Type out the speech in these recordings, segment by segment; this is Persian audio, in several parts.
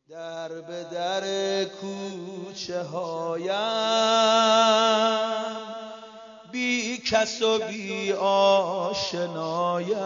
در به در کوچه هایم بی کس و بی آشنایم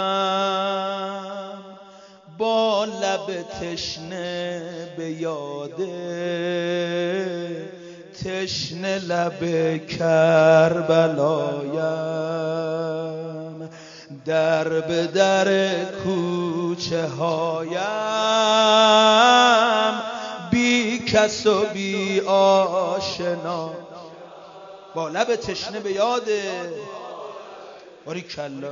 با لب تشنه به یاد تشنه لب کربلایم در به در کوچه هایم بی کس و بی آشنا با لب تشنه به یاد باری کلا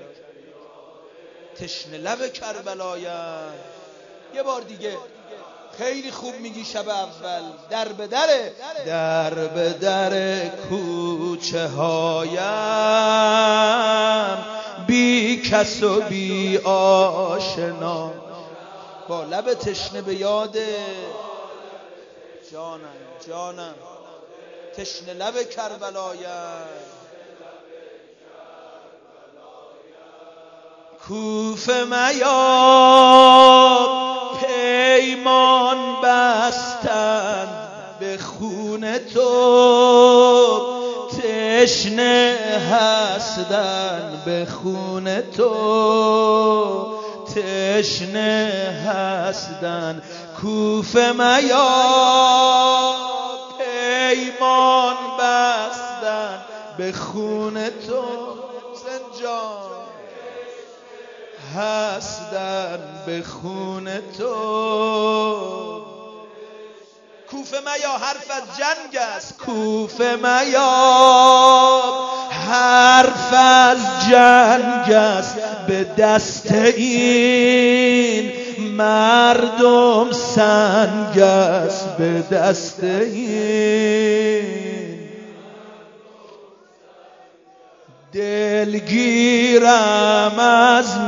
تشنه لب کربلایم. یه بار دیگه خیلی خوب میگی شب اول در به در کوچه هایم بی کس و بی آشنا با لب تشنه به یاد جانم تشنه لب کربلایم. کوفه میار پیمان بستند به خون تو تشنه هستند به خون تو تشنه هستند. کوفه میار پیمان بستند به خون تو زنجان هستند به خون تو. کوفه میا حرف از جنگ است کوفه میا حرف از جنگ است به دست این مردم سنگ است به دست این دلگیرم از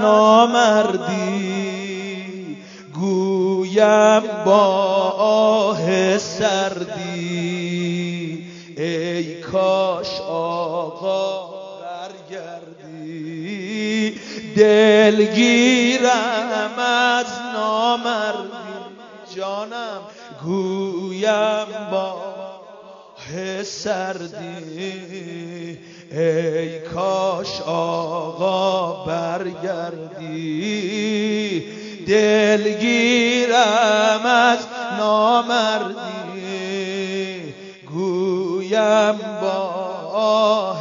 نامردی گویم با آه سردی ای کاش آقا برگردی. دلگیرم از نامردی جانم گویم با آه سردی ای کاش آقا برگردی. دلگیرم از نامردی گویم با آه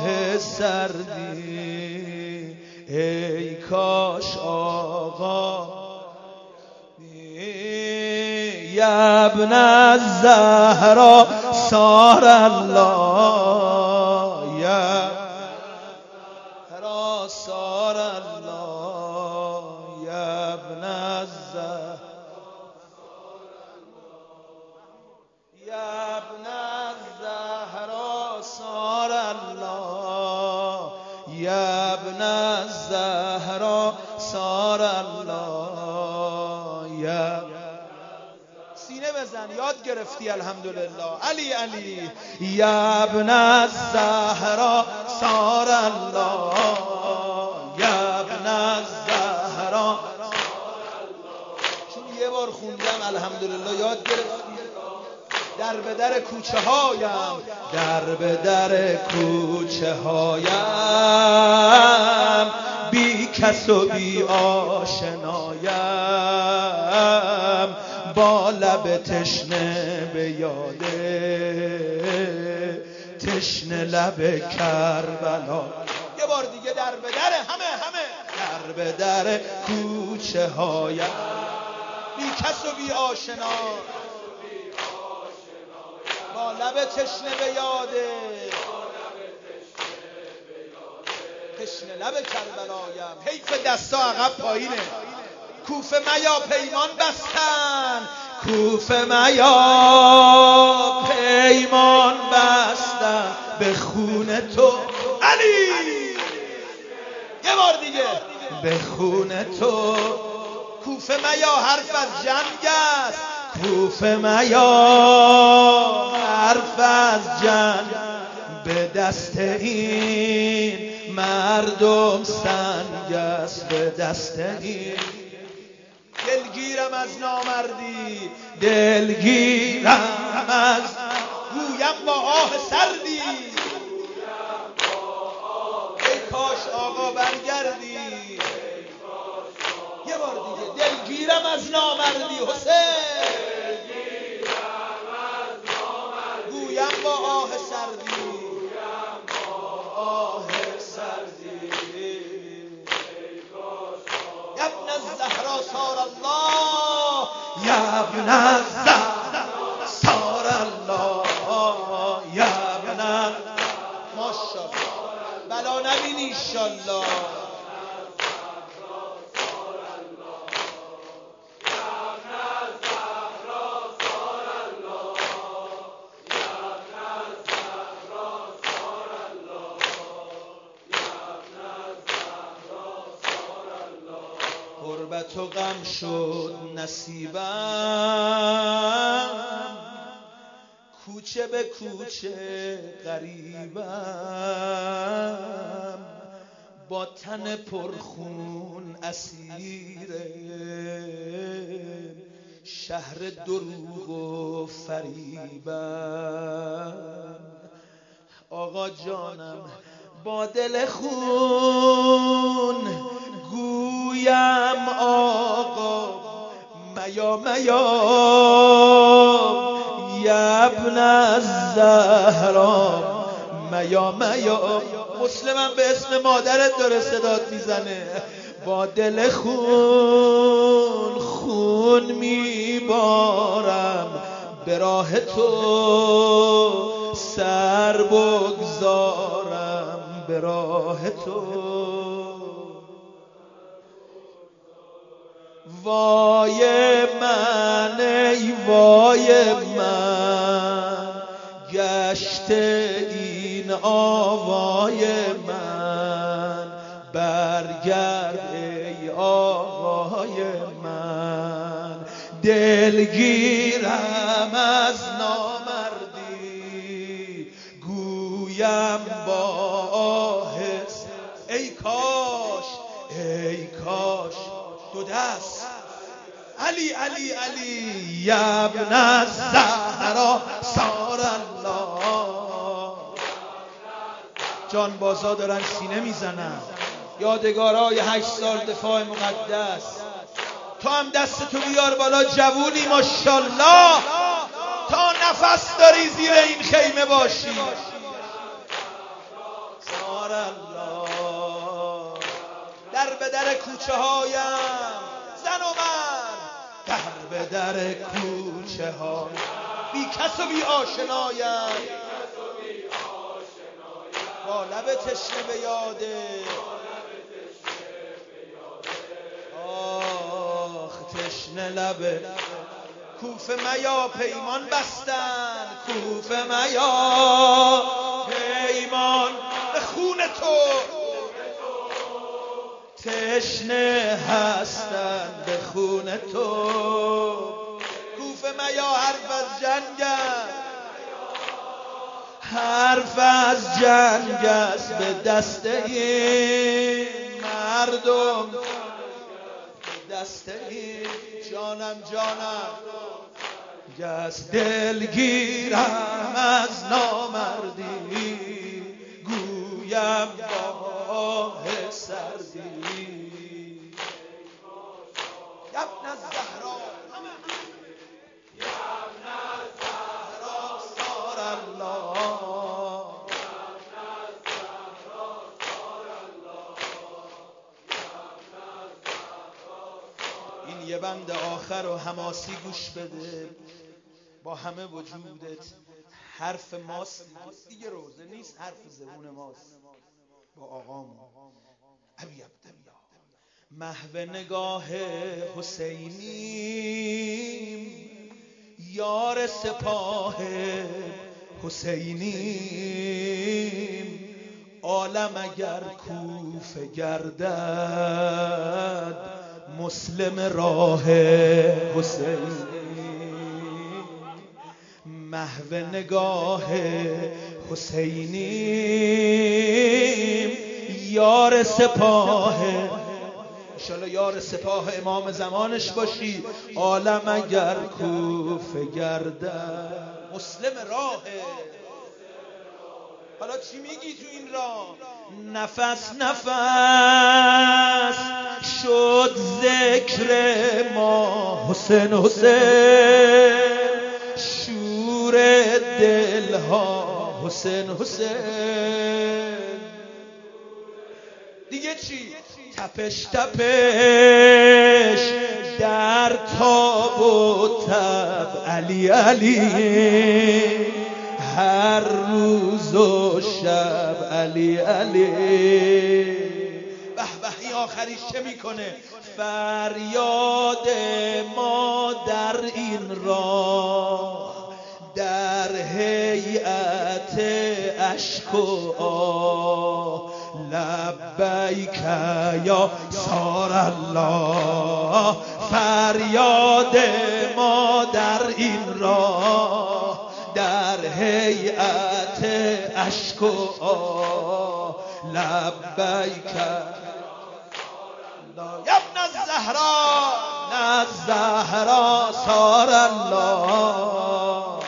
سردی ای کاش آقا یا ابن الزهرا صار الله یا صار الله یا ابن الزهرا یا ابن الزهرا صار الله یا ابن الزهرا صار الله یا سینه بزن یاد گرفتی الحمدلله علی علی یا ابن الزهرا صار الله یا ابن الزهرا چون یه بار خوندم الحمدلله یاد گرفتی. در به در کوچه هایم در به در کوچه هایم بی کس و بی آشنایم با لب تشنه به یاد تشنه لب کربلا. یه بار دیگه در به در همه در به در کوچه هایم بی کس و بی آشنا با لب تشنه به یاد تشنه لب کربلایم. حیف دستا عقب پایینه. کوفه میا پیمان بستن کوفه میا پیمان بستن به خون تو علی. یه بار دیگه به خون تو. کوفه میا حرف از جنگ است کوفه میا حرف از جنگ به دست این مردم سنگ است به دست این. دلگیر دلگیرم از نامردی، دلگیرم از گویم با آه سردی، ای کاش آقا برگردی. یه بار دیگه، دلگیرم از نامردی حسین، گویم با آه سردی، آه سردی. یا ابن الزهرا صار الله، یا ابن الزهرا صار الله، یا ابن ماشاءالله بلا نبینی انشالله. غربت و غم شد نصیبم، کوچه به کوچه غریبم، با تن پرخون اسیر شهر دروغ و فریبم. آقا جانم با دل خون گویم آقا میا میا، یا ابن الزهرا میا میا. مسلمم به اسم مادرت داره صدات میزنه. با دل خون خون میبارم، به راه تو سر بگذارم، به راه تو. وای من ای وای من، گشت این آوای من، برگرد ای آقای من. دلگیرم از نامردی، گویم با آهست ای کاش ای کاش. دو دست علی علی علی، یا ابن الزهرا صار الله. جان بازا دارن سینه میزنن، یادگارای 8 سال دفاع مقدس. تو هم دستتو بیار بالا جوونی ماشاءالله، تا نفس داری زیر این خیمه باشی. صار الله. در به در کوچه هایم زن و من، در به در کوچه ها بی کس و بی آشنایم، با لب تشنه به یاده. آخ تشنه لب کوفه میا پیمان بستن، کوفه میا پیمان به خون تو. تشنه هستن به خون تو. کوفه میا حرف از جنگ است، حرف از جنگ است به دست این مردم، به دست این جانم جانم گست. دلگیرم از نامردی، گویم با آه سردی. یا ابن الزهرا، یا ابن الزهرا صار الله، این یه بند آخر و حماسی گوش بده. با همه وجودت حرف ماست دیگه، روزه نیست، حرف زبون ماست با آقامون. ابی عبدالله محو نگاه حسینیم، یار سپاه حسینیم. عالم اگر کوفه گردد، مسلم راه حسین. محو نگاه حسینیم، یار سپاه انشالله یار سپاه امام زمانش باشی. عالم اگر کوفه گردد مسلم راهه. حالا چی میگی تو این راه؟ نفس نفس شد ذکر ما حسین حسین، شور دلها حسین حسین. دیگه چی؟ تپش تپش در تاب و تب علی علی، هر روز و شب علی علی. به به این آخریش چه میکنه؟ فریاد ما در این راه در هیئت اشک و آه، لبیک یا سار الله. فریاد ما در این راه در هیئت اشک و آه، لبیک یا ابن الزهرا، نه الزهرا سار الله.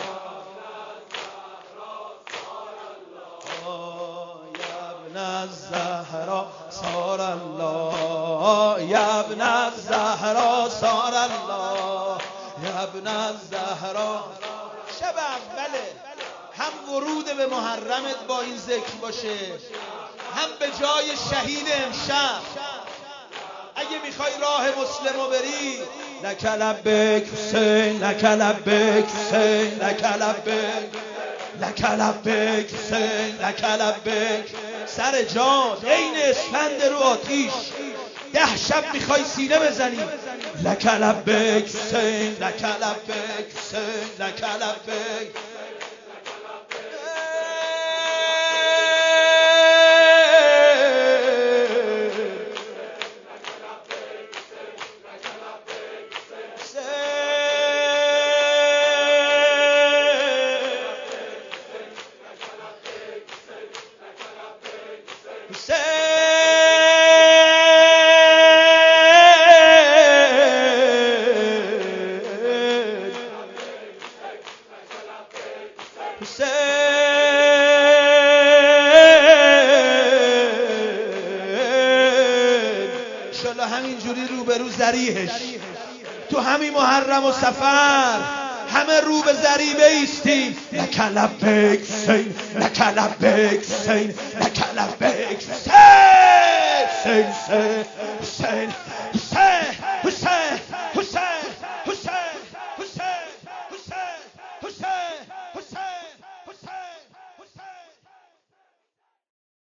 یا ابن الزهرا سار الله، یا ابن الزهرا سار الله، یا ابن الزهرا. شب اوله هم ورود به محرمت با این ذکر باشه، هم به جای شهید امشب. اگه میخوای راه مسلمو بری، لک لبیک حسین، لک لبیک حسین، لک لبیک، لک لبیک حسین، لک لبیک. سر جان عین اسفند رو آتیش 10 شب میخوای سینه بزنی، لک لبیک حسین، لک لبیک حسین، لک لبیک. انشالله همینجوری روبرو ذریحش تو همین محرم و سفر همه رو به ذریح ایستیم. لک لبیک حسین، لک لبیک حسین، لک لبیک حسین، حسین حسین حسین حسین.